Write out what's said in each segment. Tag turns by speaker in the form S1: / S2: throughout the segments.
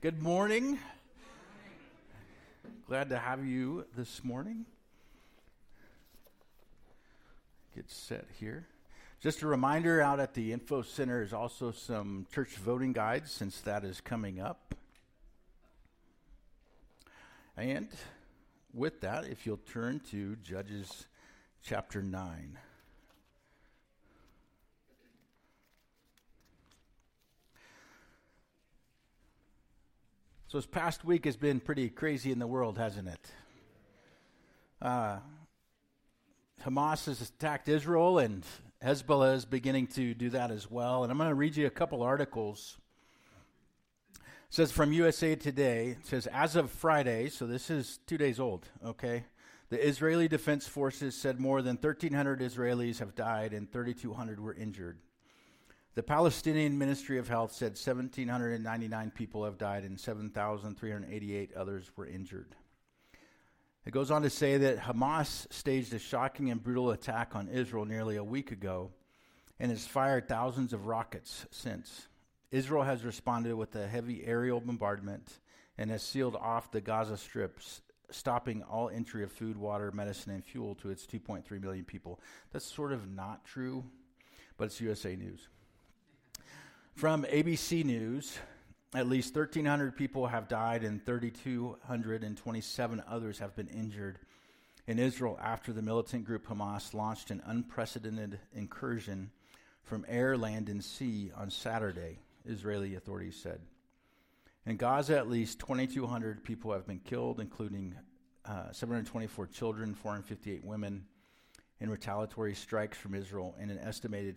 S1: Good morning. Glad to have you this morning. Get set here. Just a reminder, out at the Info Center is also some church voting guides, since that is coming up. And with that, if you'll turn to Judges chapter 9. So this past week has been pretty crazy in the world, hasn't it? Hamas has attacked Israel, and Hezbollah is beginning to do that as well. And I'm going to read you a couple articles. It says from USA Today, it says, as of Friday, so this is 2 days old, okay? The Israeli Defense Forces said more than 1,300 Israelis have died and 3,200 were injured. The Palestinian Ministry of Health said 1,799 people have died and 7,388 others were injured. It goes on to say that Hamas staged a shocking and brutal attack on Israel nearly a week ago and has fired thousands of rockets since. Israel has responded with a heavy aerial bombardment and has sealed off the Gaza Strip, stopping all entry of food, water, medicine, and fuel to its 2.3 million people. That's sort of not true, but it's USA News. From ABC News, at least 1,300 people have died and 3,227 others have been injured in Israel after the militant group Hamas launched an unprecedented incursion from air, land, and sea on Saturday, Israeli authorities said. In Gaza, at least 2,200 people have been killed, including 724 children, 458 women, in retaliatory strikes from Israel, and an estimated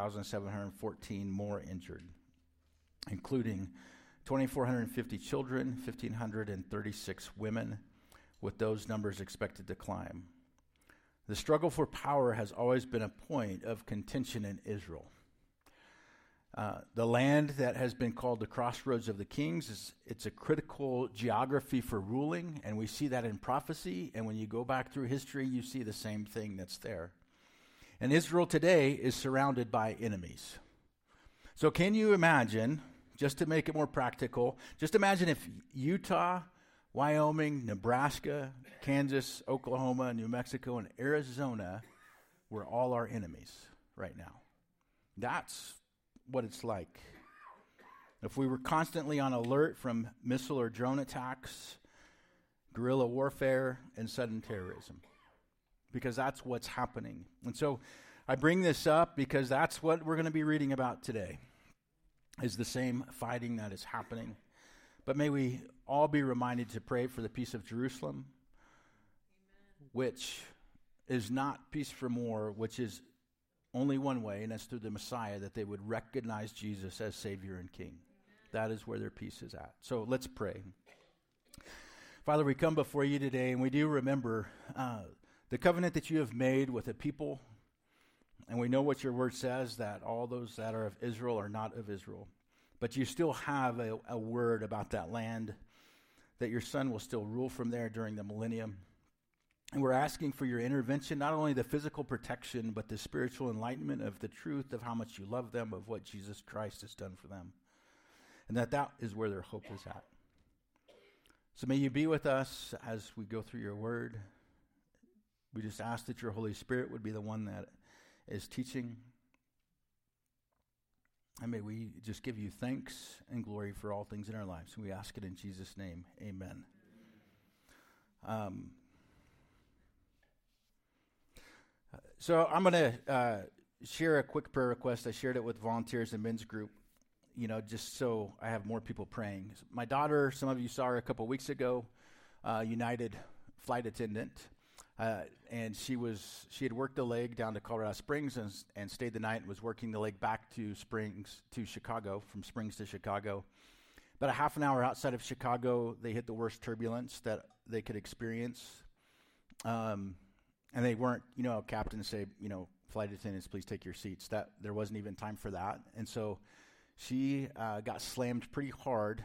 S1: 8,714 more injured, including 2,450 children, 1,536 women, with those numbers expected to climb. The struggle for power has always been a point of contention in Israel. The land that has been called the crossroads of the kings, it's a critical geography for ruling, and we see that in prophecy, and when you go back through history, you see the same thing that's there. And Israel today is surrounded by enemies. So can you imagine, just to make it more practical, just imagine if Utah, Wyoming, Nebraska, Kansas, Oklahoma, New Mexico, and Arizona were all our enemies right now. That's what it's like. If we were constantly on alert from missile or drone attacks, guerrilla warfare, and sudden terrorism, because that's what's happening. And so I bring this up because that's what we're going to be reading about today, is the same fighting that is happening. But may we all be reminded to pray for the peace of Jerusalem, which is not peace from war, which is only one way, and that's through the Messiah, that they would recognize Jesus as Savior and King. That is where their peace is at. So let's pray. Father, we come before you today, and we do remember the covenant that you have made with a people, and we know what your word says, that all those that are of Israel are not of Israel. But you still have a word about that land, that your son will still rule from there during the millennium. And we're asking for your intervention, not only the physical protection, but the spiritual enlightenment of the truth of how much you love them, of what Jesus Christ has done for them. And that is where their hope is at. So may you be with us as we go through your word. We just ask that your Holy Spirit would be the one that is teaching. And may we just give you thanks and glory for all things in our lives. And we ask it in Jesus' name. Amen. So I'm going to share a quick prayer request. I shared it with volunteers and men's group, just so I have more people praying. My daughter, some of you saw her a couple weeks ago, United flight attendant, and she had worked the leg down to Colorado Springs and stayed the night and was working the leg back to Chicago, from Springs to Chicago. About a half an hour outside of Chicago, they hit the worst turbulence that they could experience. And they weren't, captains say, flight attendants, please take your seats. That there wasn't even time for that. And so she got slammed pretty hard.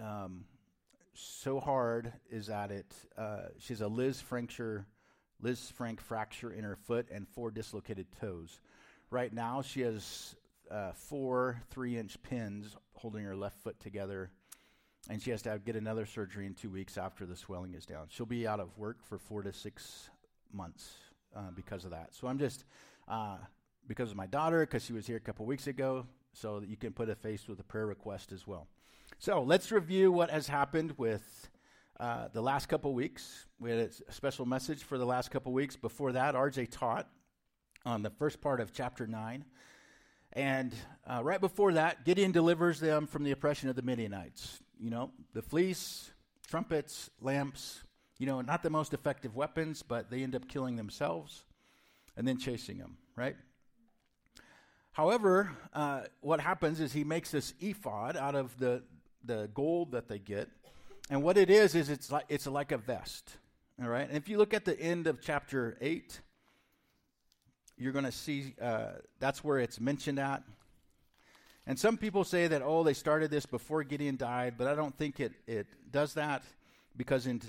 S1: So hard is that she has a Liz Frank fracture in her foot and 4 dislocated toes. Right now she has 4 3-inch pins holding her left foot together and she has to get another surgery in 2 weeks after the swelling is down. She'll be out of work for 4 to 6 months because of that. So I'm just, because of my daughter, because she was here a couple weeks ago, so that you can put a face with a prayer request as well. So let's review what has happened with the last couple weeks. We had a special message for the last couple weeks. Before that, RJ taught on the first part of chapter 9. And right before that, Gideon delivers them from the oppression of the Midianites. You know, the fleece, trumpets, lamps, you know, not the most effective weapons, but they end up killing themselves and then chasing them, right? However, what happens is he makes this ephod out of the gold that they get. And what it is it's like a vest, all right? And if you look at the end of chapter 8, you're going to see that's where it's mentioned at. And some people say that, they started this before Gideon died, but I don't think it does that, because in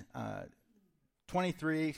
S1: 23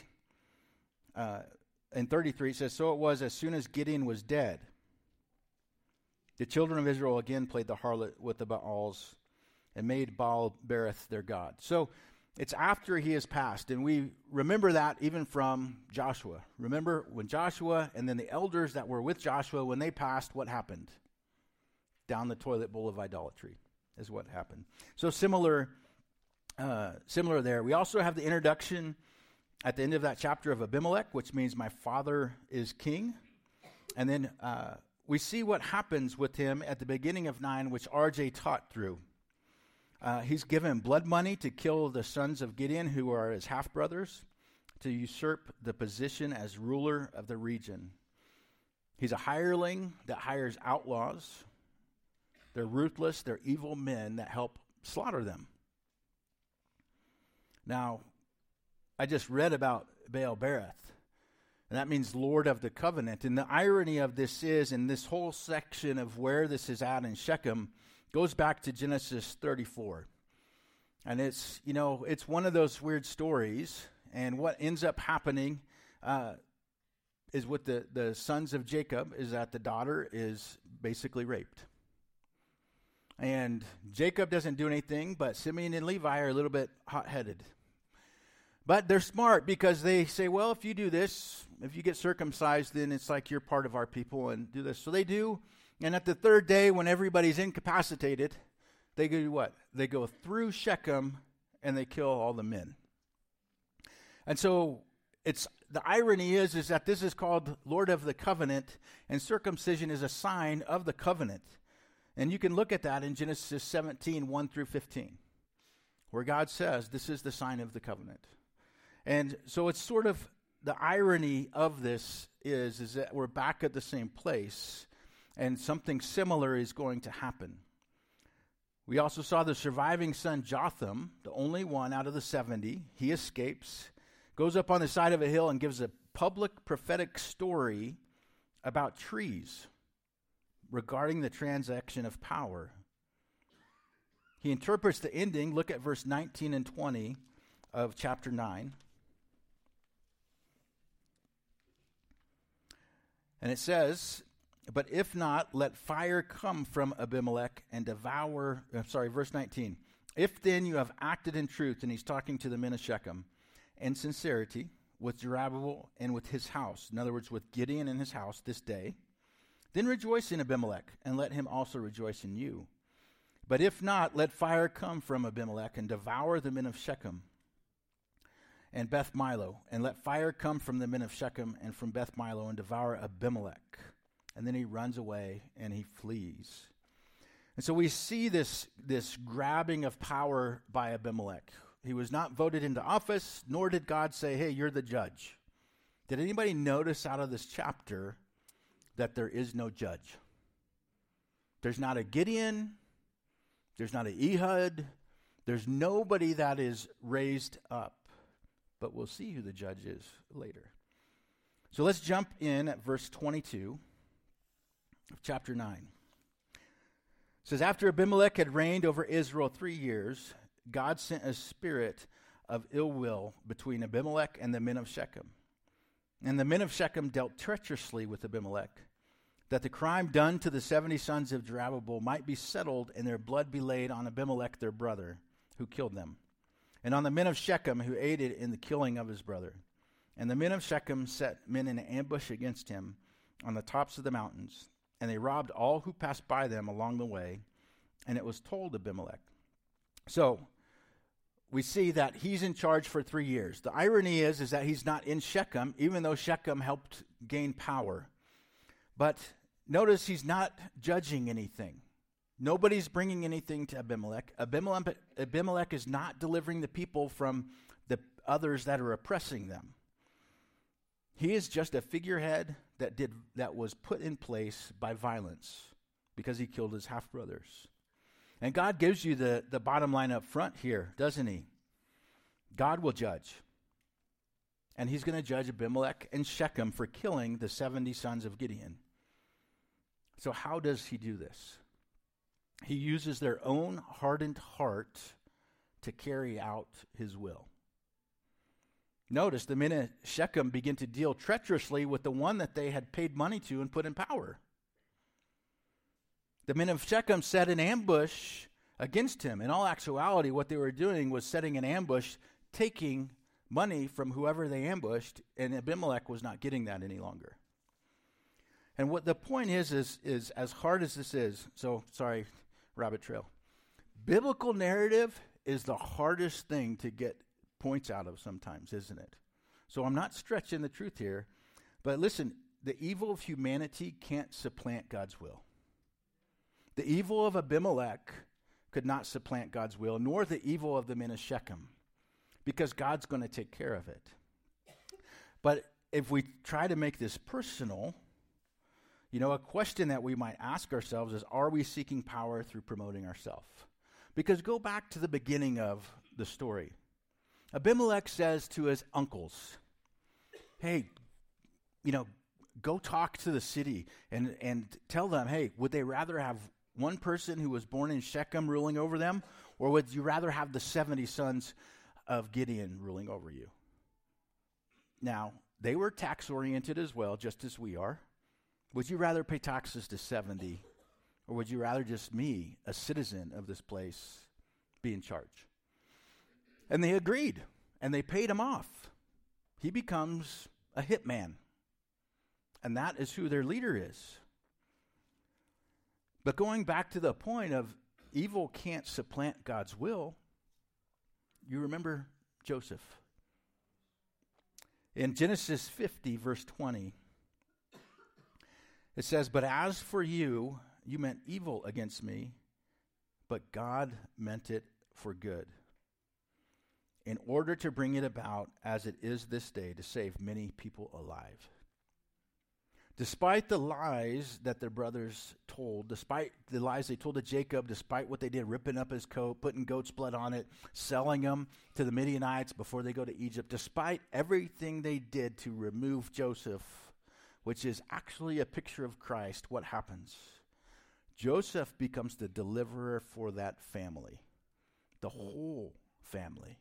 S1: and 33 it says, "So it was as soon as Gideon was dead, the children of Israel again played the harlot with the Baals and made Baal-berith their god." So it's after he has passed, and we remember that even from Joshua. Remember when Joshua and then the elders that were with Joshua, when they passed, what happened? Down the toilet bowl of idolatry is what happened. So similar there. We also have the introduction at the end of that chapter of Abimelech, which means my father is king. And then we see what happens with him at the beginning of 9, which RJ taught through. He's given blood money to kill the sons of Gideon, who are his half-brothers, to usurp the position as ruler of the region. He's a hireling that hires outlaws. They're ruthless, they're evil men that help slaughter them. Now, I just read about Baal-berith, and that means Lord of the Covenant. And the irony of this is, in this whole section of where this is at in Shechem, goes back to Genesis 34. And it's one of those weird stories. And what ends up happening is with the sons of Jacob is that the daughter is basically raped. And Jacob doesn't do anything, but Simeon and Levi are a little bit hot-headed. But they're smart, because they say, well, if you do this, if you get circumcised, then it's like you're part of our people, and do this. So they do. And at the third day, when everybody's incapacitated, they do what? They go through Shechem and they kill all the men. And so the irony is that this is called Lord of the Covenant, and circumcision is a sign of the covenant. And you can look at that in Genesis 17, 1 through 15, where God says this is the sign of the covenant. And so it's sort of the irony of this is that we're back at the same place, and something similar is going to happen. We also saw the surviving son Jotham, the only one out of the 70. He escapes, goes up on the side of a hill and gives a public prophetic story about trees regarding the transaction of power. He interprets the ending. Look at verse 19 and 20 of chapter 9. And it says, "But if not, let fire come from Abimelech and devour," verse 19. "If then you have acted in truth," and he's talking to the men of Shechem, "in sincerity, with Jerubbaal and with his house," in other words, with Gideon and his house this day, "then rejoice in Abimelech, and let him also rejoice in you. But if not, let fire come from Abimelech and devour the men of Shechem and Beth Milo, and let fire come from the men of Shechem and from Beth Milo and devour Abimelech." And then he runs away and he flees. And so we see this grabbing of power by Abimelech. He was not voted into office, nor did God say, "Hey, you're the judge." Did anybody notice out of this chapter that there is no judge? There's not a Gideon. There's not an Ehud. There's nobody that is raised up. But we'll see who the judge is later. So let's jump in at verse 22 of chapter 9. It says, "After Abimelech had reigned over Israel 3 years, God sent a spirit of ill will between Abimelech and the men of Shechem. And the men of Shechem dealt treacherously with Abimelech, that the crime done to the 70 sons of Jerubbaal might be settled and their blood be laid on Abimelech their brother, who killed them, and on the men of Shechem who aided in the killing of his brother. And the men of Shechem set men in ambush against him on the tops of the mountains, and they robbed all who passed by them along the way, and it was told Abimelech. So we see that he's in charge for 3 years. The irony is that he's not in Shechem, even though Shechem helped gain power. But notice he's not judging anything. Nobody's bringing anything to Abimelech. Abimelech is not delivering the people from the others that are oppressing them. He is just a figurehead that was put in place by violence because he killed his half-brothers. And God gives you the bottom line up front here, doesn't he? God will judge. And he's going to judge Abimelech and Shechem for killing the 70 sons of Gideon. So how does he do this? He uses their own hardened heart to carry out his will. Notice the men of Shechem begin to deal treacherously with the one that they had paid money to and put in power. The men of Shechem set an ambush against him. In all actuality, what they were doing was setting an ambush, taking money from whoever they ambushed, and Abimelech was not getting that any longer. And what the point is as hard as this is, so sorry, rabbit trail. Biblical narrative is the hardest thing to get points out of sometimes, isn't it? So I'm not stretching the truth here, but listen, the evil of humanity can't supplant God's will. The evil of Abimelech could not supplant God's will, nor the evil of the men of Shechem, because God's going to take care of it. But if we try to make this personal, a question that we might ask ourselves is, are we seeking power through promoting ourselves? Because go back to the beginning of the story. Abimelech says to his uncles, hey, go talk to the city and tell them, hey, would they rather have one person who was born in Shechem ruling over them, or would you rather have the 70 sons of Gideon ruling over you? Now, they were tax-oriented as well, just as we are. Would you rather pay taxes to 70, or would you rather just me, a citizen of this place, be in charge? And they agreed, and they paid him off. He becomes a hitman, and that is who their leader is. But going back to the point of evil can't supplant God's will, you remember Joseph. In Genesis 50, verse 20, it says, but as for you, you meant evil against me, but God meant it for good, in order to bring it about as it is this day, to save many people alive. Despite the lies that their brothers told, despite the lies they told to Jacob, despite what they did, ripping up his coat, putting goat's blood on it, selling him to the Midianites before they go to Egypt, despite everything they did to remove Joseph, which is actually a picture of Christ, what happens? Joseph becomes the deliverer for that family, the whole family.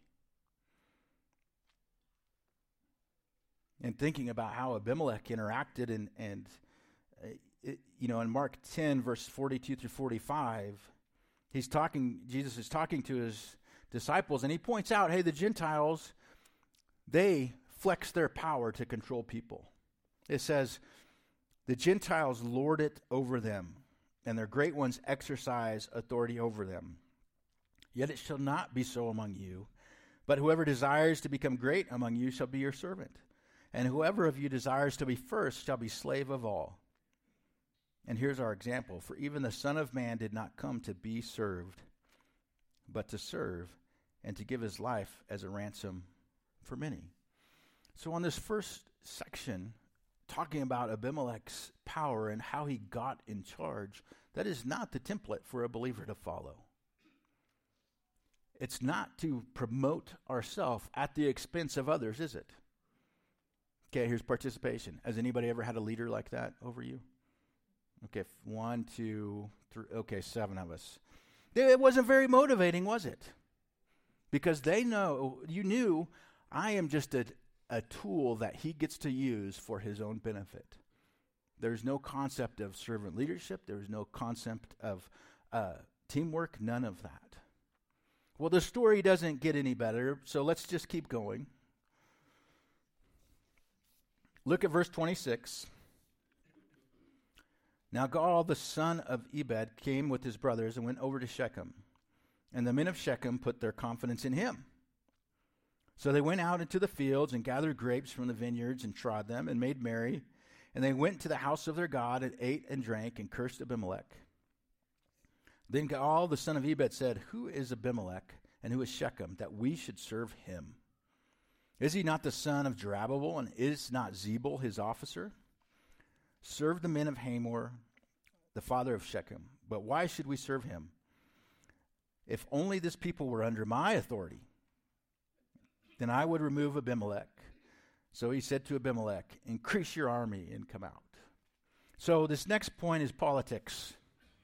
S1: And thinking about how Abimelech interacted in Mark 10, verse 42 through 45, Jesus is talking to his disciples, and he points out, hey, the Gentiles, they flex their power to control people. It says, the Gentiles lord it over them, and their great ones exercise authority over them. Yet it shall not be so among you, but whoever desires to become great among you shall be your servant. And whoever of you desires to be first shall be slave of all. And here's our example. For even the Son of Man did not come to be served, but to serve and to give his life as a ransom for many. So on this first section, talking about Abimelech's power and how he got in charge, that is not the template for a believer to follow. It's not to promote ourselves at the expense of others, is it? Okay, here's participation. Has anybody ever had a leader like that over you? Okay, 1, 2, 3. Okay, 7 of us. It wasn't very motivating, was it? Because you knew, I am just a tool that he gets to use for his own benefit. There's no concept of servant leadership. There's no concept of teamwork, none of that. Well, the story doesn't get any better, so let's just keep going. Look at verse 26. Now Gaal, the son of Ebed, came with his brothers and went over to Shechem. And the men of Shechem put their confidence in him. So they went out into the fields and gathered grapes from the vineyards and trod them and made merry. And they went to the house of their God and ate and drank and cursed Abimelech. Then Gaal, the son of Ebed, said, Who is Abimelech and who is Shechem, that we should serve him? Is he not the son of Jerubbaal, and is not Zebul his officer? Serve the men of Hamor, the father of Shechem. But why should we serve him? If only this people were under my authority, then I would remove Abimelech. So he said to Abimelech, Increase your army and come out. So this next point is politics.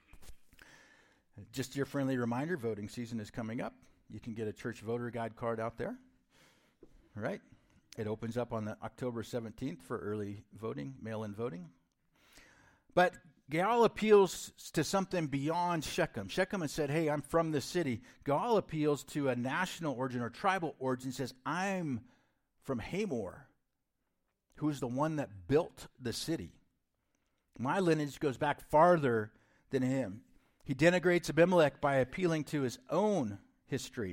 S1: Just your friendly reminder, voting season is coming up. You can get a church voter guide card out there. All right? It opens up on October 17th for early voting, mail-in voting. But Gaal appeals to something beyond Shechem. Shechem had said, hey, I'm from the city. Gaal appeals to a national origin or tribal origin, says, I'm from Hamor, who's the one that built the city. My lineage goes back farther than him. He denigrates Abimelech by appealing to his own history.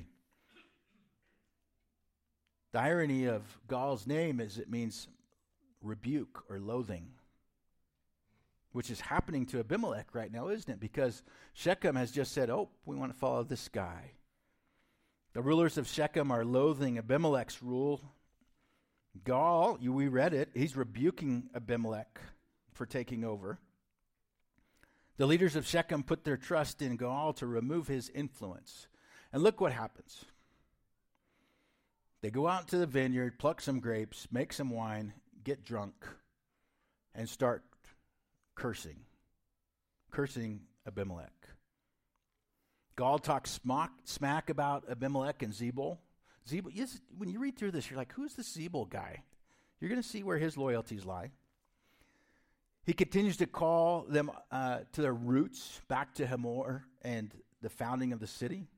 S1: The irony of Gaal's name is it means rebuke or loathing, which is happening to Abimelech right now, isn't it? Because Shechem has just said, oh, we want to follow this guy. The rulers of Shechem are loathing Abimelech's rule. Gaal, we read it, he's rebuking Abimelech for taking over. The leaders of Shechem put their trust in Gaal to remove his influence. And look what happens. They go out to the vineyard, pluck some grapes, make some wine, get drunk, and start cursing Abimelech. Gaal talks smack about Abimelech and Zebul. Zebul, yes, when you read through this, you're like, who's the Zebul guy? You're going to see where his loyalties lie. He continues to call them to their roots, back to Hamor and the founding of the city.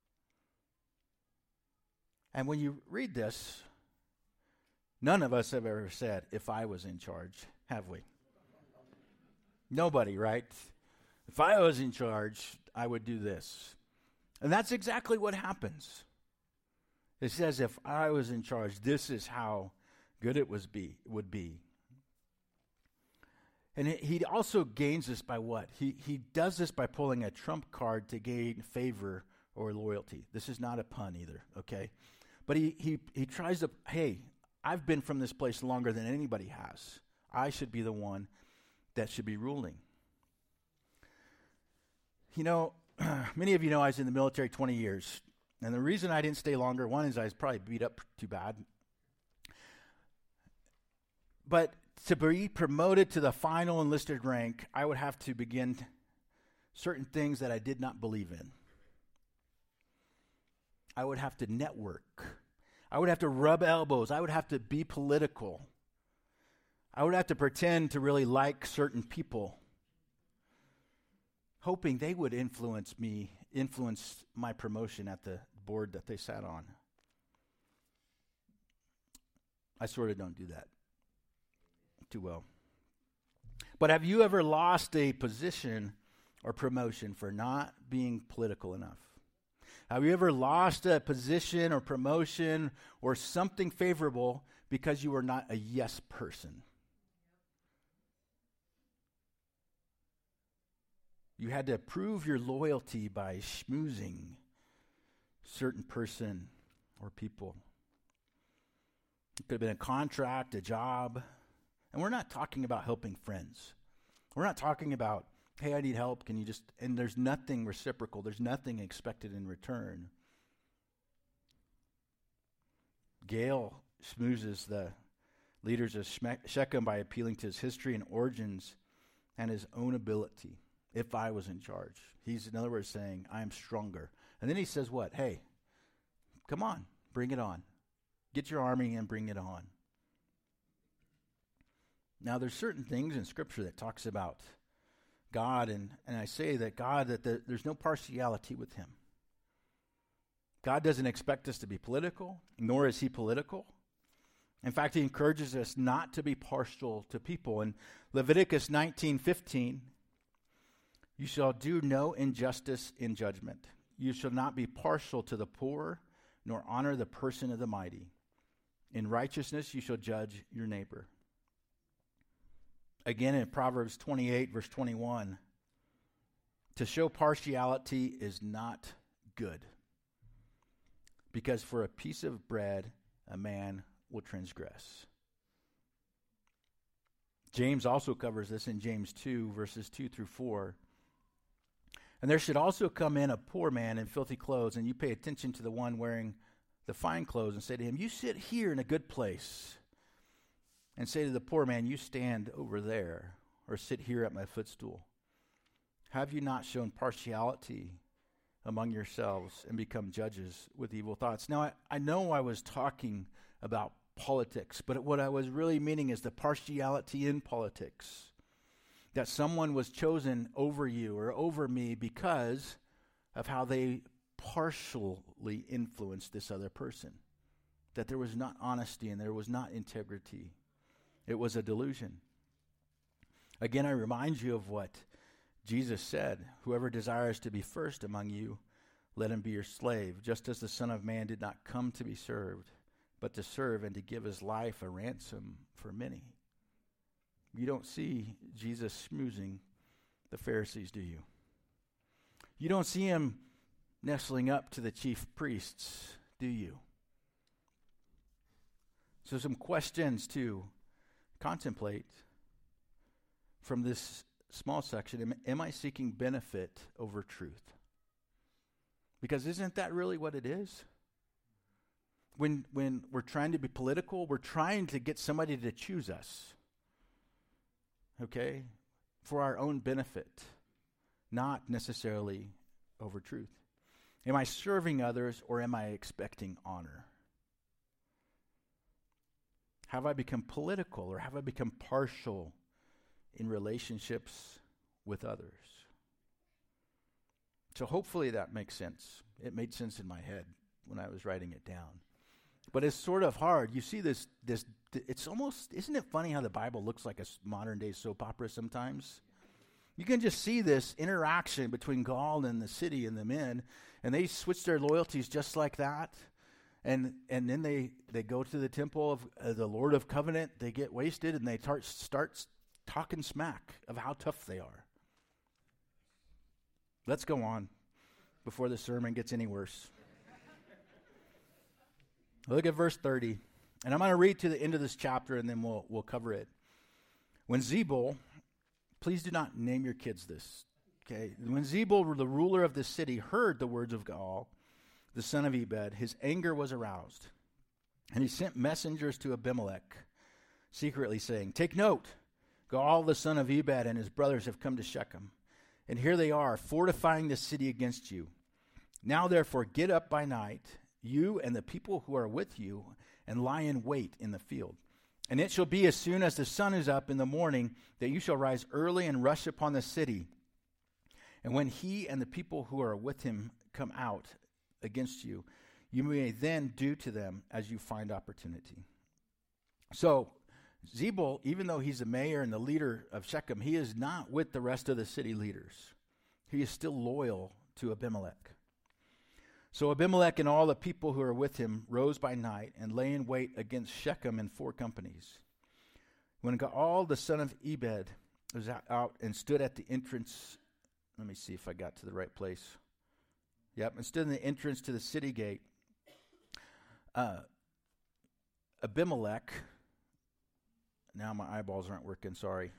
S1: And when you read this, none of us have ever said, if I was in charge, have we? Nobody, right? If I was in charge, I would do this. And that's exactly what happens. It says, if I was in charge, this is how good it would be. And he also gains this by what? He does this by pulling a trump card to gain favor or loyalty. This is not a pun either, okay? But he tries to, hey, I've been from this place longer than anybody has. I should be the one that should be ruling. You know, many of you know I was in the military 20 years. And the reason I didn't stay longer, one is I was probably beat up too bad. But to be promoted to the final enlisted rank, I would have to begin certain things that I did not believe in. I would have to network. I would have to rub elbows. I would have to be political. I would have to pretend to really like certain people, hoping they would influence my promotion at the board that they sat on. I sort of don't do that too well. But have you ever lost a position or promotion for not being political enough? Have you ever lost a position or promotion or something favorable because you were not a yes person? You had to prove your loyalty by schmoozing certain person or people. It could have been a contract, a job. And we're not talking about helping friends. We're not talking about, hey, I need help. Can you just, and there's nothing reciprocal. There's nothing expected in return. Gaal schmoozes the leaders of Shechem by appealing to his history and origins and his own ability. If I was in charge. He's, in other words, saying, I am stronger. And then he says what? Hey, come on, bring it on. Get your army and bring it on. Now, there's certain things in Scripture that talks about God, and I say that God, that there's no partiality with him. God doesn't expect us to be political, nor is he political. In fact, he encourages us not to be partial to people. In Leviticus 19:15, you shall do no injustice in judgment. You shall not be partial to the poor, nor honor the person of the mighty. In righteousness you shall judge your neighbor. Again, in Proverbs 28, verse 21, to show partiality is not good, because for a piece of bread a man will transgress. James also covers this in James 2, verses 2 through 4. And there should also come in a poor man in filthy clothes, and you pay attention to the one wearing the fine clothes, and say to him, you sit here in a good place. And say to the poor man, you stand over there, or sit here at my footstool. Have you not shown partiality among yourselves and become judges with evil thoughts? Now, I know I was talking about politics, but what I was really meaning is the partiality in politics. That someone was chosen over you or over me because of how they partially influenced this other person. That there was not honesty and there was not integrity. It was a delusion. Again, I remind you of what Jesus said. Whoever desires to be first among you, let him be your slave, just as the Son of Man did not come to be served, but to serve and to give his life a ransom for many. You don't see Jesus schmoozing the Pharisees, do you? You don't see him nestling up to the chief priests, do you? So some questions to contemplate from this small section. Am I seeking benefit over truth? Because isn't that really what it is? When we're trying to be political, we're trying to get somebody to choose us. Okay? For our own benefit, not necessarily over truth. Am I serving others or am I expecting honor? Have I become political or have I become partial in relationships with others? So hopefully that makes sense. It made sense in my head when I was writing it down. But it's sort of hard. You see this, it's almost, isn't it funny how the Bible looks like a modern day soap opera sometimes? You can just see this interaction between Gaul and the city and the men, and they switch their loyalties just like that. And then they go to the temple of the Lord of Covenant, they get wasted, and they start talking smack of how tough they are. Let's go on before the sermon gets any worse. Look at verse 30. And I'm going to read to the end of this chapter, and then we'll cover it. When Zebul, please do not name your kids this, okay? When Zebul, the ruler of the city, heard the words of Gaal, the son of Ebed, his anger was aroused. And he sent messengers to Abimelech, secretly saying, take note, Gaal, the son of Ebed, and his brothers have come to Shechem. And here they are, fortifying the city against you. Now therefore get up by night, you and the people who are with you, and lie in wait in the field. And it shall be as soon as the sun is up in the morning that you shall rise early and rush upon the city. And when he and the people who are with him come out against you, you may then do to them as you find opportunity. So Zebul, even though he's the mayor and the leader of Shechem, he is not with the rest of the city leaders. He is still loyal to Abimelech. So Abimelech and all the people who are with him rose by night and lay in wait against Shechem in 4 companies. When Gaal, the son of Ebed, was out and stood at the entrance, let me see if I got to the right place. Yep, and stood in the entrance to the city gate, Abimelech, now my eyeballs aren't working, sorry.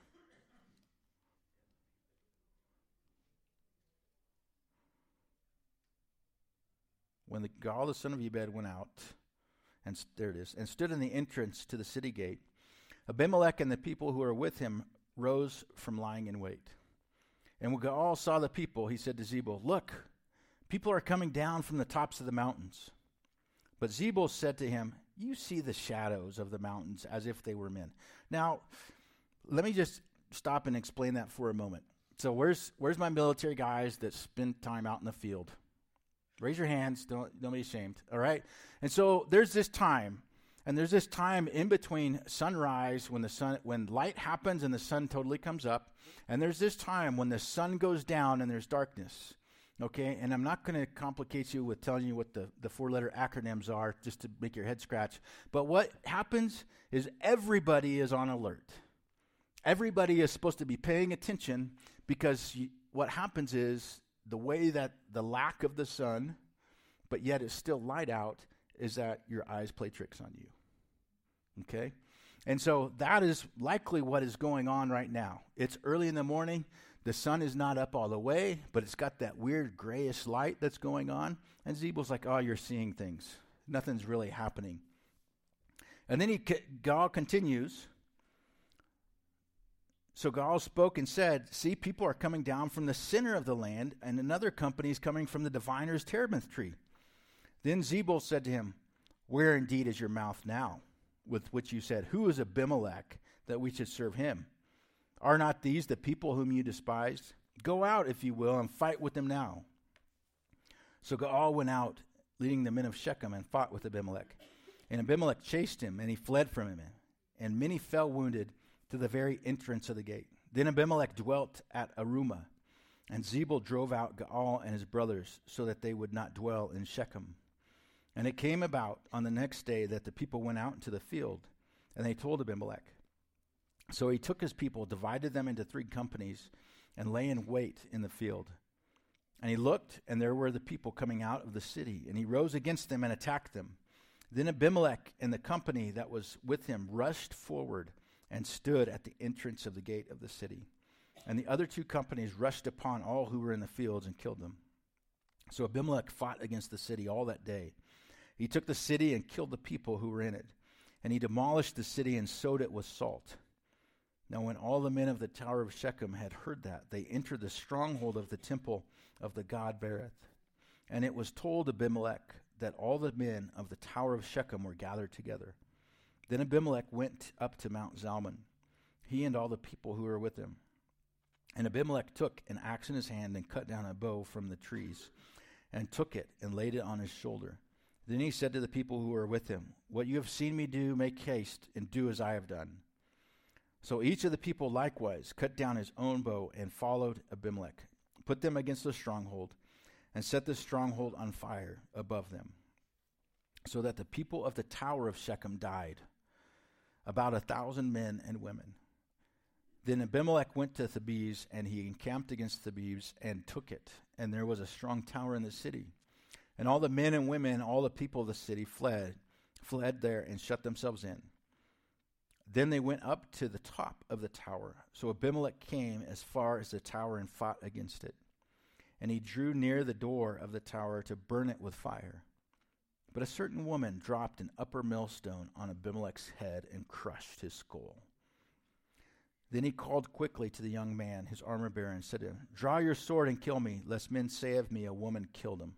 S1: When Gaal, the son of Ebed, went out, and there it is, and stood in the entrance to the city gate, Abimelech and the people who were with him rose from lying in wait. And when Gaal saw the people, he said to Zebul, look, people are coming down from the tops of the mountains. But Zebul said to him, you see the shadows of the mountains as if they were men. Now, let me just stop and explain that for a moment. So where's my military guys that spend time out in the field? Raise your hands. Don't be ashamed. All right? And so there's this time. And there's this time in between sunrise when light happens and the sun totally comes up. And there's this time when the sun goes down and there's darkness. Okay? And I'm not going to complicate you with telling you what the four-letter acronyms are just to make your head scratch. But what happens is everybody is on alert. Everybody is supposed to be paying attention because what happens is the way that the lack of the sun, but yet it's still light out, is that your eyes play tricks on you. Okay? And so that is likely what is going on right now. It's early in the morning. The sun is not up all the way, but it's got that weird grayish light that's going on. And Zebul's like, oh, you're seeing things. Nothing's really happening. And then Gaal continues. So Gaal spoke and said, see, people are coming down from the center of the land, and another company is coming from the diviner's terebinth tree. Then Zebul said to him, where indeed is your mouth now, with which you said, who is Abimelech, that we should serve him? Are not these the people whom you despised? Go out, if you will, and fight with them now. So Gaal went out, leading the men of Shechem, and fought with Abimelech. And Abimelech chased him, and he fled from him. And many fell wounded to the very entrance of the gate. Then Abimelech dwelt at Arumah, and Zebul drove out Gaal and his brothers, so that they would not dwell in Shechem. And it came about on the next day that the people went out into the field, and they told Abimelech. So he took his people, divided them into 3 companies, and lay in wait in the field. And he looked, and there were the people coming out of the city, and he rose against them and attacked them. Then Abimelech and the company that was with him rushed forward and stood at the entrance of the gate of the city. And the other 2 companies rushed upon all who were in the fields and killed them. So Abimelech fought against the city all that day. He took the city and killed the people who were in it. And he demolished the city and sowed it with salt. Now when all the men of the tower of Shechem had heard that, they entered the stronghold of the temple of the god Berith. And it was told Abimelech that all the men of the tower of Shechem were gathered together. Then Abimelech went up to Mount Zalmon, he and all the people who were with him. And Abimelech took an axe in his hand and cut down a bow from the trees, and took it and laid it on his shoulder. Then he said to the people who were with him, what you have seen me do, make haste and do as I have done. So each of the people likewise cut down his own bow and followed Abimelech, put them against the stronghold, and set the stronghold on fire above them, so that the people of the tower of Shechem died, about 1,000 men and women. Then Abimelech went to Thebez, and he encamped against Thebez and took it. And there was a strong tower in the city. And all the men and women, all the people of the city fled there and shut themselves in. Then they went up to the top of the tower. So Abimelech came as far as the tower and fought against it. And he drew near the door of the tower to burn it with fire. But a certain woman dropped an upper millstone on Abimelech's head and crushed his skull. Then he called quickly to the young man, his armor-bearer, and said to him, draw your sword and kill me, lest men say of me, a woman killed him.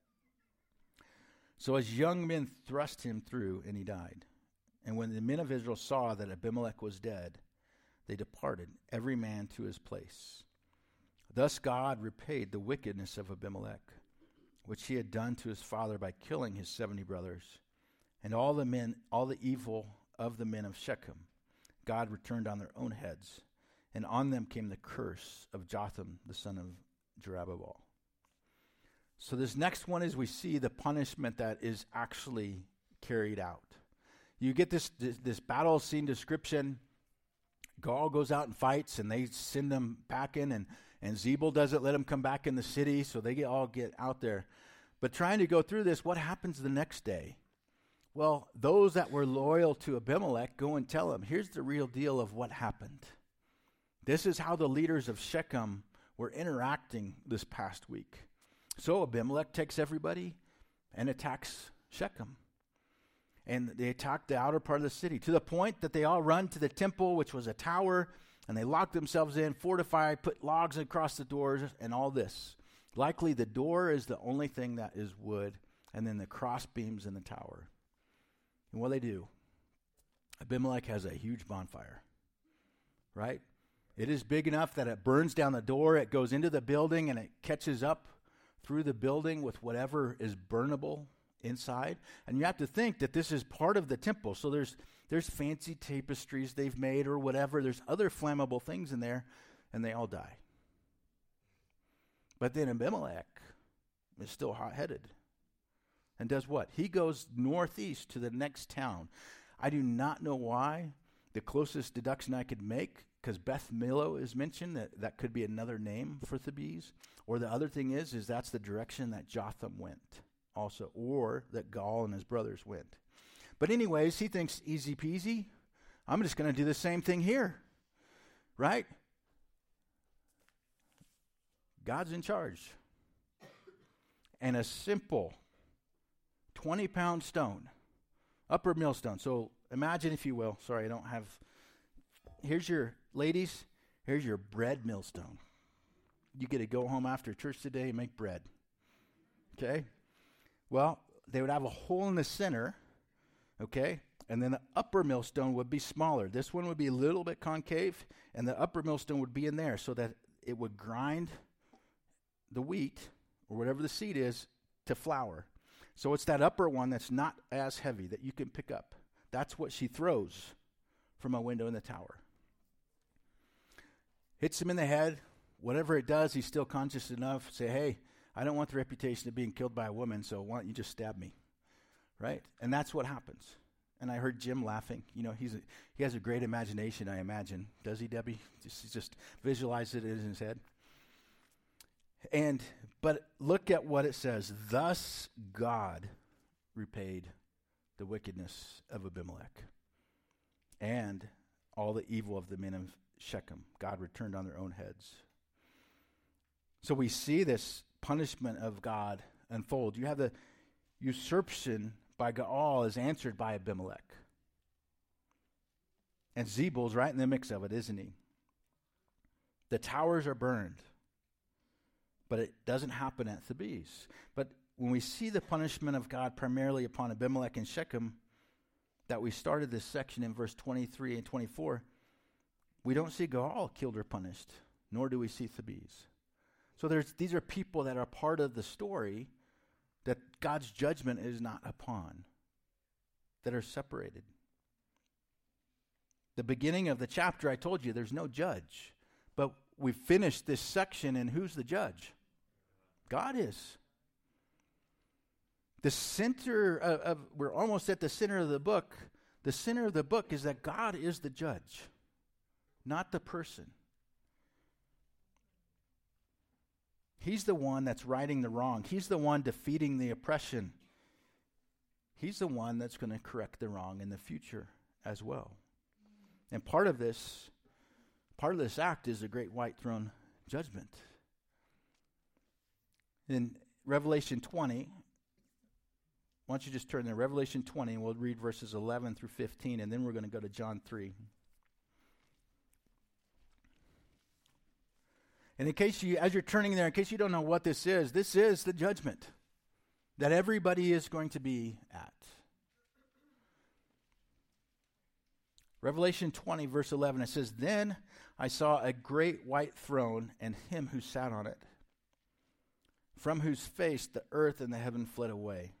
S1: So his young men thrust him through, and he died. And when the men of Israel saw that Abimelech was dead, they departed, every man to his place. Thus God repaid the wickedness of Abimelech, which he had done to his father by killing his 70 brothers, and all the evil of the men of Shechem. God returned on their own heads, and on them came the curse of Jotham, the son of Jerubbaal. So this next one is we see the punishment that is actually carried out. You get this battle scene description. Gaal goes out and fights, and they send them back in, and Zebul doesn't let them come back in the city, so they all get out there. But trying to go through this, what happens the next day? Well, those that were loyal to Abimelech go and tell him, here's the real deal of what happened. This is how the leaders of Shechem were interacting this past week. So Abimelech takes everybody and attacks Shechem. And they attack the outer part of the city to the point that they all run to the temple, which was a tower, and they lock themselves in, fortify, put logs across the doors, and all this. Likely the door is the only thing that is wood, and then the cross beams in the tower. And what do? Abimelech has a huge bonfire, right? It is big enough that it burns down the door, it goes into the building, and it catches up through the building with whatever is burnable inside. And you have to think that this is part of the temple. So there's fancy tapestries they've made or whatever. There's other flammable things in there, and they all die. But then Abimelech is still hot-headed and does what? He goes northeast to the next town. I do not know why. The closest deduction I could make, because Beth Millo is mentioned, that could be another name for Thebes. Or the other thing is that's the direction that Jotham went also, or that Gaul and his brothers went. But anyways, he thinks easy peasy. I'm just going to do the same thing here, right? God's in charge. And a simple 20-pound stone, upper millstone. So imagine, if you will, sorry, I don't have, here's your, ladies, here's your bread millstone. You get to go home after church today and make bread. Okay? Well, they would have a hole in the center, okay? And then the upper millstone would be smaller. This one would be a little bit concave, and the upper millstone would be in there so that it would grind the wheat, or whatever the seed is, to flour. So it's that upper one that's not as heavy that you can pick up. That's what she throws from a window in the tower. Hits him in the head. Whatever it does, he's still conscious enough to say, hey, I don't want the reputation of being killed by a woman, so why don't you just stab me, right? And that's what happens. And I heard Jim laughing. You know, he has a great imagination, I imagine. Does he, Debbie? Just visualize it in his head. But look at what it says. Thus God repaid the wickedness of Abimelech and all the evil of the men of Shechem. God returned on their own heads. So we see this punishment of God unfold. You have the usurpation by Gaal is answered by Abimelech. And Zebul's right in the mix of it, isn't he? The towers are burned. But it doesn't happen at Thebes. But when we see the punishment of God primarily upon Abimelech and Shechem, that we started this section in verse 23 and 24, we don't see Gaal killed or punished, nor do we see Thebes. So these are people that are part of the story that God's judgment is not upon, that are separated. The beginning of the chapter, I told you, there's no judge. But we finished this section, and who's the judge? God is. The center of we're almost at the center of the book. The center of the book is that God is the judge, not the person. He's the one that's righting the wrong. He's the one defeating the oppression. He's the one that's going to correct the wrong in the future as well. And part of this act is the great white throne judgment. In Revelation 20, why don't you just turn there, Revelation 20, and we'll read verses 11 through 15, and then we're going to go to John 3. And in case as you're turning there, in case you don't know what this is the judgment that everybody is going to be at. Revelation 20, verse 11, it says, Then I saw a great white throne and him who sat on it, from whose face the earth and the heaven fled away.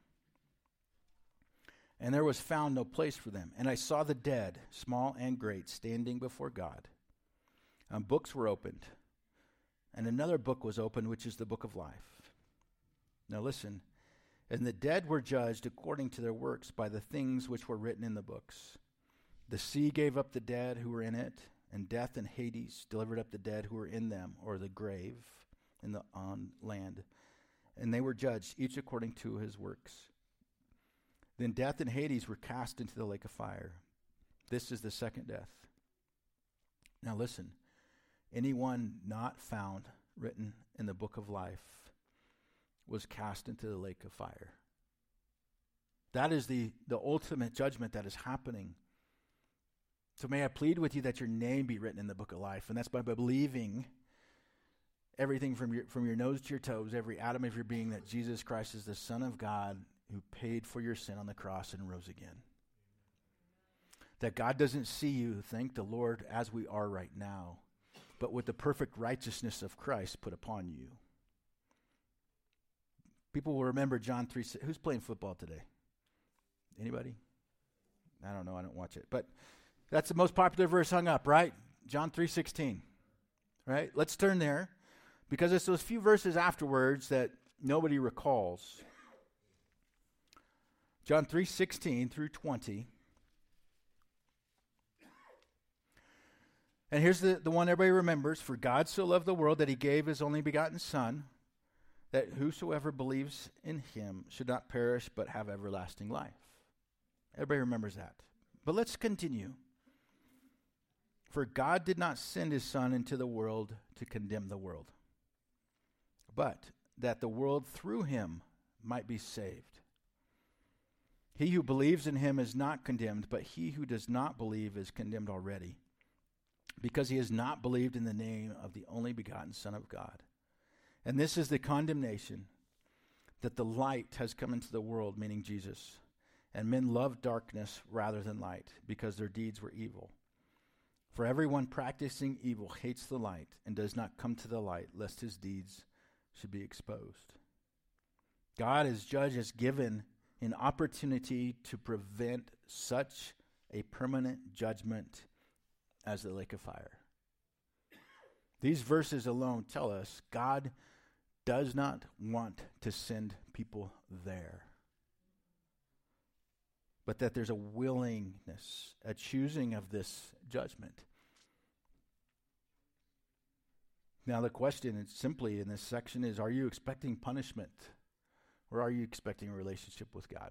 S1: And there was found no place for them. And I saw the dead, small and great, standing before God. And books were opened. And another book was opened, which is the book of life. Now listen. And the dead were judged according to their works by the things which were written in the books. The sea gave up the dead who were in it, and death and Hades delivered up the dead who were in them, or the grave on land. And they were judged, each according to his works. Then death and Hades were cast into the lake of fire. This is the second death. Now listen, anyone not found written in the book of life was cast into the lake of fire. That is the ultimate judgment that is happening. So may I plead with you that your name be written in the book of life, and that's by believing everything from your nose to your toes, every atom of your being, that Jesus Christ is the Son of God who paid for your sin on the cross and rose again. That God doesn't see you, thank the Lord, as we are right now, but with the perfect righteousness of Christ put upon you. People will remember John 3. Who's playing football today? Anybody? I don't know. I don't watch it. But that's the most popular verse hung up, right? John 3:16. Right? Let's turn there because it's those few verses afterwards that nobody recalls. John 3:16 through 20. And here's the one everybody remembers. For God so loved the world that he gave his only begotten Son, that whosoever believes in him should not perish but have everlasting life. Everybody remembers that. But let's continue. For God did not send his Son into the world to condemn the world, but that the world through him might be saved. He who believes in him is not condemned, but he who does not believe is condemned already, because he has not believed in the name of the only begotten Son of God. And this is the condemnation, that the light has come into the world, meaning Jesus, and men love darkness rather than light, because their deeds were evil. For everyone practicing evil hates the light and does not come to the light, lest his deeds should be exposed. God as judge has given an opportunity to prevent such a permanent judgment as the lake of fire. These verses alone tell us God does not want to send people there, but that there's a willingness, a choosing of this judgment. Now the question is simply in this section is, are you expecting punishment or are you expecting a relationship with God?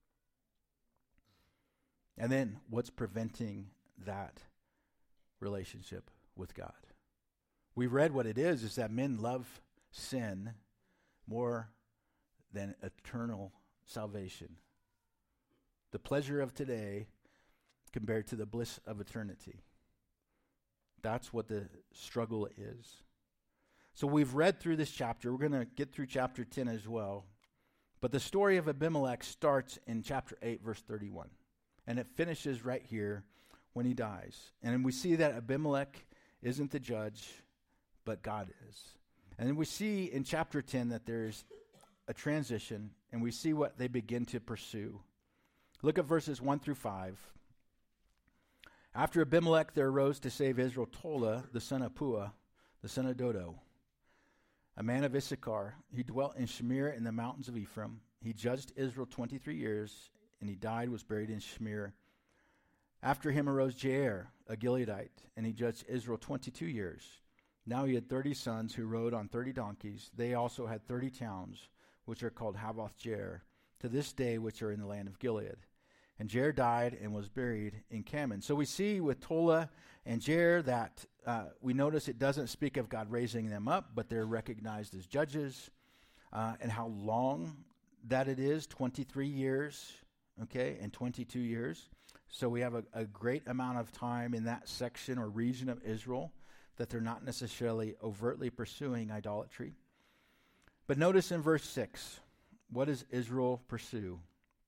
S1: And then what's preventing that relationship with God? We've read what it is that men love sin more than eternal salvation. The pleasure of today compared to the bliss of eternity. That's what the struggle is. So we've read through this chapter. We're going to get through chapter 10 as well. But the story of Abimelech starts in chapter 8, verse 31. And it finishes right here when he dies. And we see that Abimelech isn't the judge, but God is. And then we see in chapter 10 that there's a transition, and we see what they begin to pursue. Look at verses 1 through 5. After Abimelech, there arose to save Israel Tola, the son of Puah, the son of Dodo, a man of Issachar. He dwelt in Shamir in the mountains of Ephraim. He judged Israel 23 years, and he died, was buried in Shamir. After him arose Jair, a Gileadite, and he judged Israel 22 years. Now he had 30 sons who rode on 30 donkeys. They also had 30 towns, which are called Havoth-Jair, to this day, which are in the land of Gilead. And Jair died and was buried in Kaman. So we see with Tola and Jair that we notice it doesn't speak of God raising them up, but they're recognized as judges. And how long that it is, 23 years, okay, and 22 years. So we have a great amount of time in that section or region of Israel that they're not necessarily overtly pursuing idolatry. But notice in verse 6, what does Israel pursue?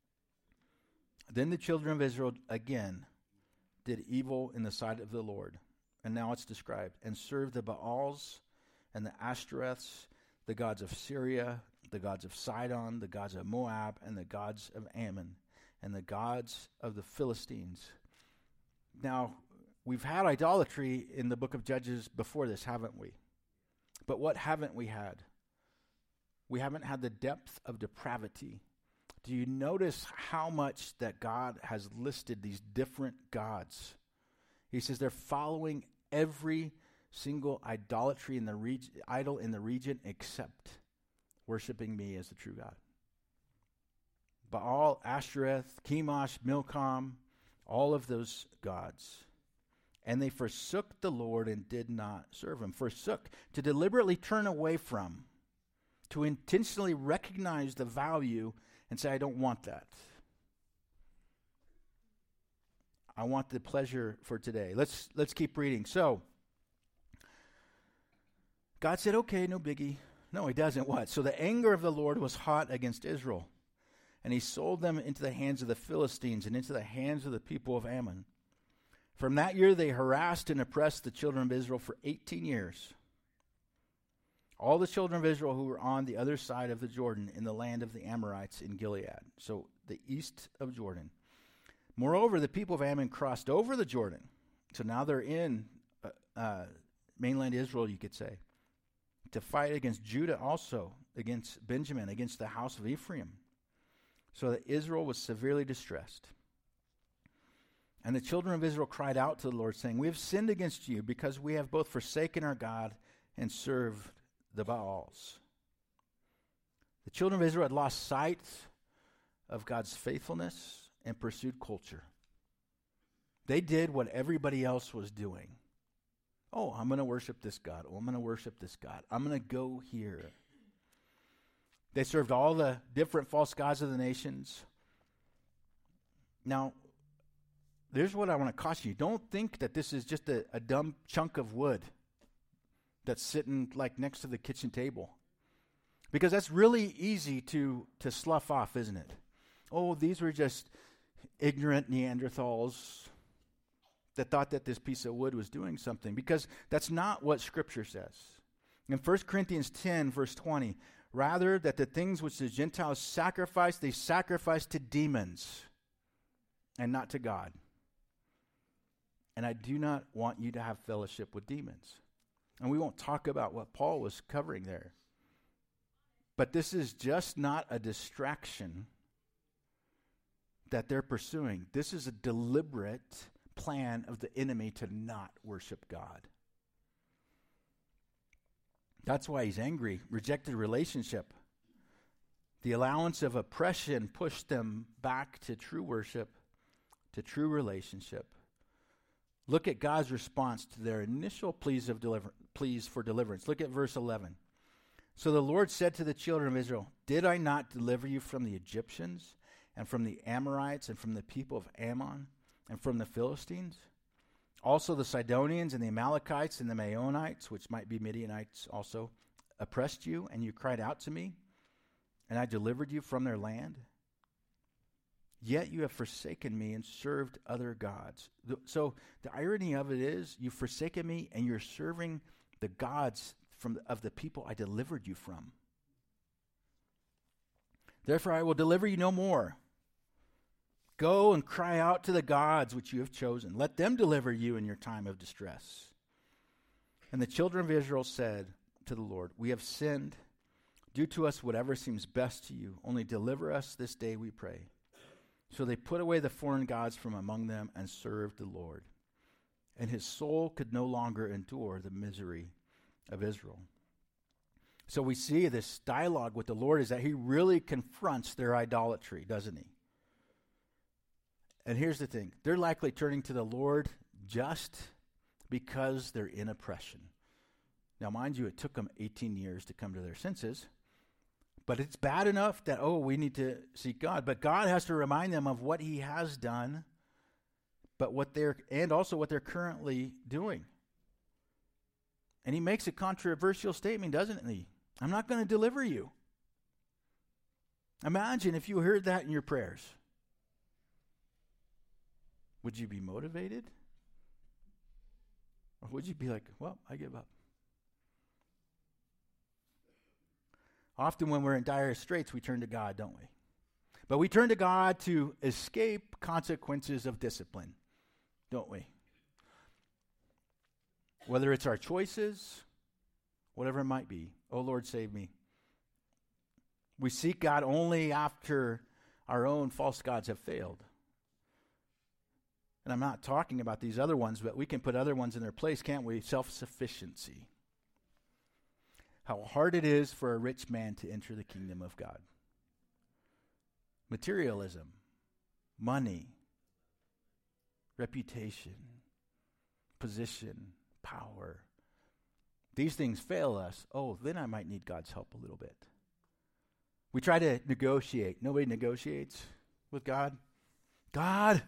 S1: Then the children of Israel again did evil in the sight of the Lord. And now it's described. And served the Baals and the Ashtoreths, the gods of Syria, the gods of Sidon, the gods of Moab, and the gods of Ammon, and the gods of the Philistines. Now, we've had idolatry in the book of Judges before this, haven't we? But what haven't we had? We haven't had the depth of depravity. Do you notice how much that God has listed these different gods? He says they're following every single idolatry in the idol in the region except worshiping me as the true God. Baal, Ashtoreth, Chemosh, Milcom, all of those gods. And they forsook the Lord and did not serve him. Forsook, to deliberately turn away from, to intentionally recognize the value and say, I don't want that. I want the pleasure for today. Let's keep reading. So, God said, okay, no biggie. No, he doesn't. What? So the anger of the Lord was hot against Israel, and he sold them into the hands of the Philistines and into the hands of the people of Ammon. From that year they harassed and oppressed the children of Israel for 18 years. all the children of Israel who were on the other side of the Jordan in the land of the Amorites in Gilead, so the east of Jordan. Moreover, the people of Ammon crossed over the Jordan, so now they're in mainland Israel, you could say, to fight against Judah also, against Benjamin, against the house of Ephraim, so that Israel was severely distressed. And the children of Israel cried out to the Lord, saying, we have sinned against you because we have both forsaken our God and served the Baals. The children of Israel had lost sight of God's faithfulness and pursued culture. They did what everybody else was doing. Oh, I'm going to worship this God. Oh, I'm going to worship this God. I'm going to go here. They served all the different false gods of the nations. Now, there's what I want to caution you. Don't think that this is just a dumb chunk of wood that's sitting like next to the kitchen table. Because that's really easy to slough off, isn't it? Oh, these were just ignorant Neanderthals that thought that this piece of wood was doing something. Because that's not what Scripture says. In 1 Corinthians 10, verse 20, rather that the things which the Gentiles sacrifice, they sacrifice to demons and not to God. And I do not want you to have fellowship with demons. And we won't talk about what Paul was covering there. But this is just not a distraction that they're pursuing. This is a deliberate plan of the enemy to not worship God. That's why he's angry. Rejected relationship. The allowance of oppression pushed them back to true worship, to true relationship. Look at God's response to their initial pleas for deliverance. Look at verse 11. So the Lord said to the children of Israel, did I not deliver you from the Egyptians and from the Amorites and from the people of Ammon and from the Philistines? Also the Sidonians and the Amalekites and the Maonites, which might be Midianites also, oppressed you, and you cried out to me, and I delivered you from their land. Yet you have forsaken me and served other gods. So the irony of it is, you've forsaken me and you're serving the gods of the people I delivered you from. Therefore I will deliver you no more. Go and cry out to the gods which you have chosen. Let them deliver you in your time of distress. And the children of Israel said to the Lord, we have sinned. Do to us whatever seems best to you. Only deliver us this day, we pray. So they put away the foreign gods from among them and served the Lord. And his soul could no longer endure the misery of Israel. So we see this dialogue with the Lord is that he really confronts their idolatry, doesn't he? And here's the thing. They're likely turning to the Lord just because they're in oppression. Now, mind you, it took them 18 years to come to their senses. But it's bad enough that, we need to seek God. But God has to remind them of what he has done, and also what they're currently doing. And he makes a controversial statement, doesn't he? I'm not going to deliver you. Imagine if you heard that in your prayers. Would you be motivated? Or would you be like, well, I give up? Often when we're in dire straits, we turn to God, don't we? But we turn to God to escape consequences of discipline, don't we? Whether it's our choices, whatever it might be. Oh, Lord, save me. We seek God only after our own false gods have failed. And I'm not talking about these other ones, but we can put other ones in their place, can't we? Self-sufficiency. How hard it is for a rich man to enter the kingdom of God. Materialism, money, reputation, position, power. These things fail us. Oh, then I might need God's help a little bit. We try to negotiate. Nobody negotiates with God. God,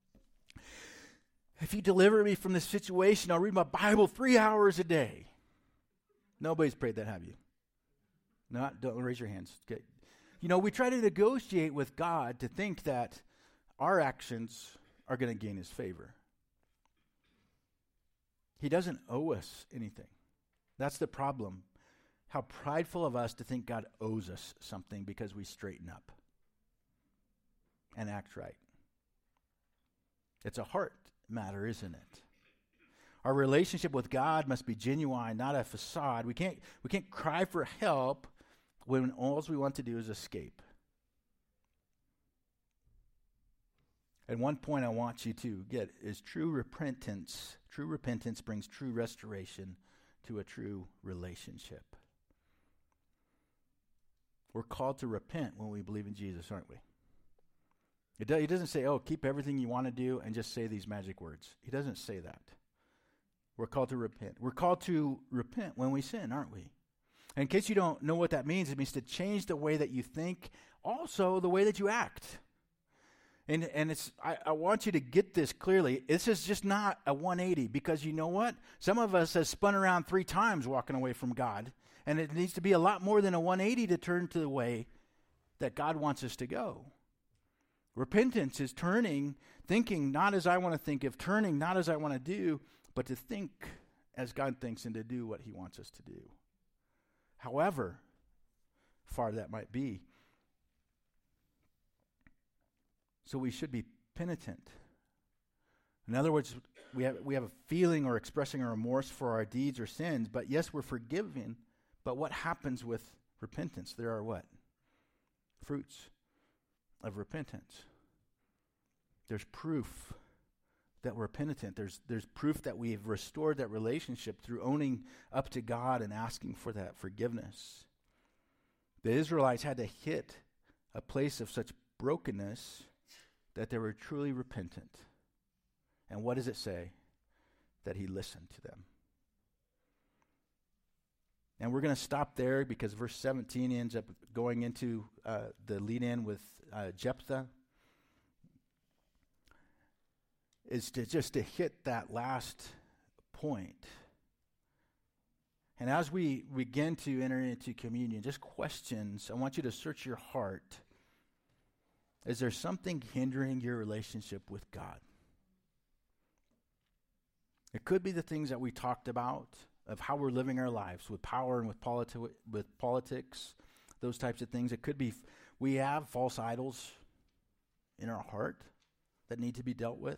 S1: if you deliver me from this situation, I'll read my Bible 3 hours a day. Nobody's prayed that, have you? No, don't raise your hands. Okay. We try to negotiate with God to think that our actions are going to gain his favor. He doesn't owe us anything. That's the problem. How prideful of us to think God owes us something because we straighten up and act right. It's a heart matter, isn't it? Our relationship with God must be genuine, not a facade. We can't cry for help when all we want to do is escape. And one point I want you to get is true repentance. True repentance brings true restoration to a true relationship. We're called to repent when we believe in Jesus, aren't we? He doesn't say, oh, keep everything you want to do and just say these magic words. He doesn't say that. We're called to repent. We're called to repent when we sin, aren't we? And in case you don't know what that means, it means to change the way that you think, also the way that you act. And I want you to get this clearly. This is just not a 180, because you know what? Some of us have spun around 3 times walking away from God, and it needs to be a lot more than a 180 to turn to the way that God wants us to go. Repentance is thinking not as I want to think, of turning not as I want to do, but to think as God thinks and to do what he wants us to do. However far that might be. So we should be penitent. In other words, we have a feeling or expressing a remorse for our deeds or sins, but yes, we're forgiven. But what happens with repentance? There are what? Fruits of repentance. There's proof that we're penitent. There's proof that we've restored that relationship through owning up to God and asking for that forgiveness. The Israelites had to hit a place of such brokenness that they were truly repentant. And what does it say? That he listened to them. And we're going to stop there because verse 17 ends up going into the lead-in with Jephthah. Is to hit that last point. And as we begin to enter into communion, just questions. I want you to search your heart. Is there something hindering your relationship with God? It could be the things that we talked about, of how we're living our lives with power and with politics, those types of things. It could be we have false idols in our heart that need to be dealt with.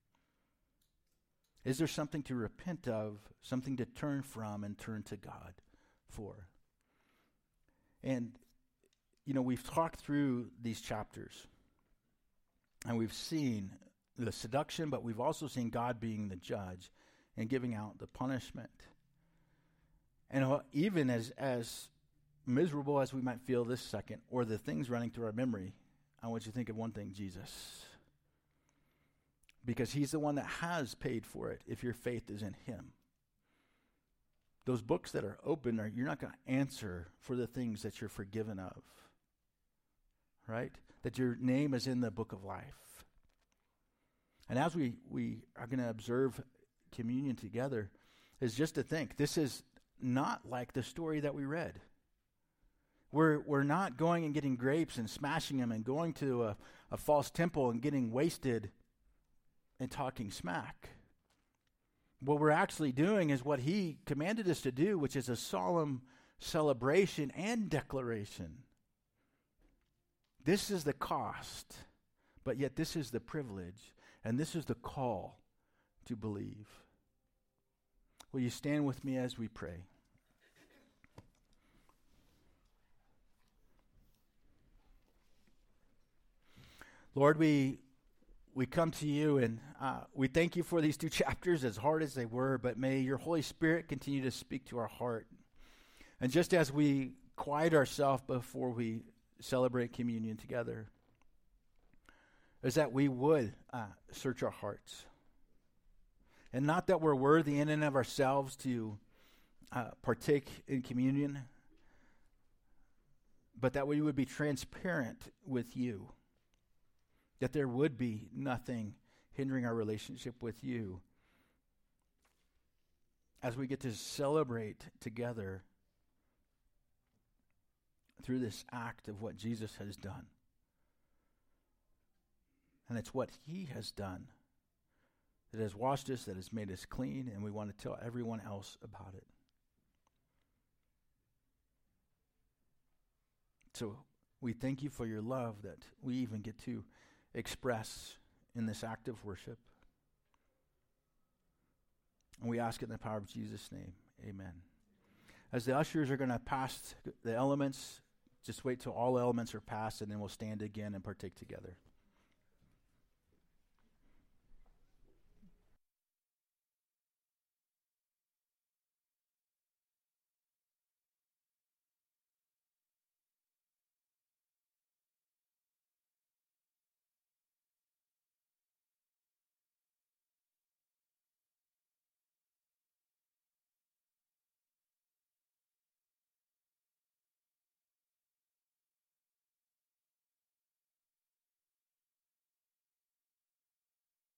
S1: Is there something to repent of, something to turn from and turn to God for? And, we've talked through these chapters, and we've seen the seduction, but we've also seen God being the judge and giving out the punishment. And even as miserable as we might feel this second, or the things running through our memory, I want you to think of one thing: Jesus. Because he's the one that has paid for it if your faith is in him. Those books that are open, you're not going to answer for the things that you're forgiven of. Right? That your name is in the book of life. And as we are going to observe communion together, is just to think, this is not like the story that we read. We're not going and getting grapes and smashing them and going to a false temple and getting wasted and talking smack. What we're actually doing is what he commanded us to do, which is a solemn celebration and declaration. This is the cost, but yet this is the privilege, and this is the call to believe. Will you stand with me as we pray? Lord, we come to you, and we thank you for these 2 chapters, as hard as they were, but may your Holy Spirit continue to speak to our heart. And just as we quiet ourselves before we celebrate communion together, is that we would search our hearts. And not that we're worthy in and of ourselves to partake in communion, but that we would be transparent with you. That there would be nothing hindering our relationship with you as we get to celebrate together through this act of what Jesus has done. And it's what he has done that has washed us, that has made us clean, and we want to tell everyone else about it. so we thank you for your love that we even get to express in this act of worship. And we ask it in the power of Jesus' name. Amen. As the ushers are going to pass the elements, just wait till all elements are passed, and then we'll stand again and partake together.